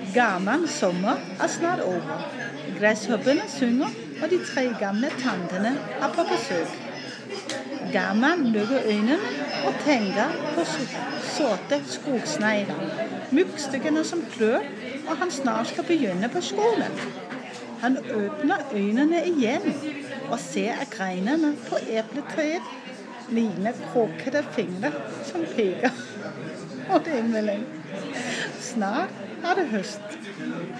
Gammel sommer snart over. Gresshoppene synger, og de 3 gamle tantene på besøk. Gammel lukker øynene og tenker på sorte skogsnegler, muggstykkene som klør, og han snart skal begynne på skolen. Han åpner øynene igjen og ser at greinene på epletreet ligner krokete fingre som peker mot himmelen. Snart det høst.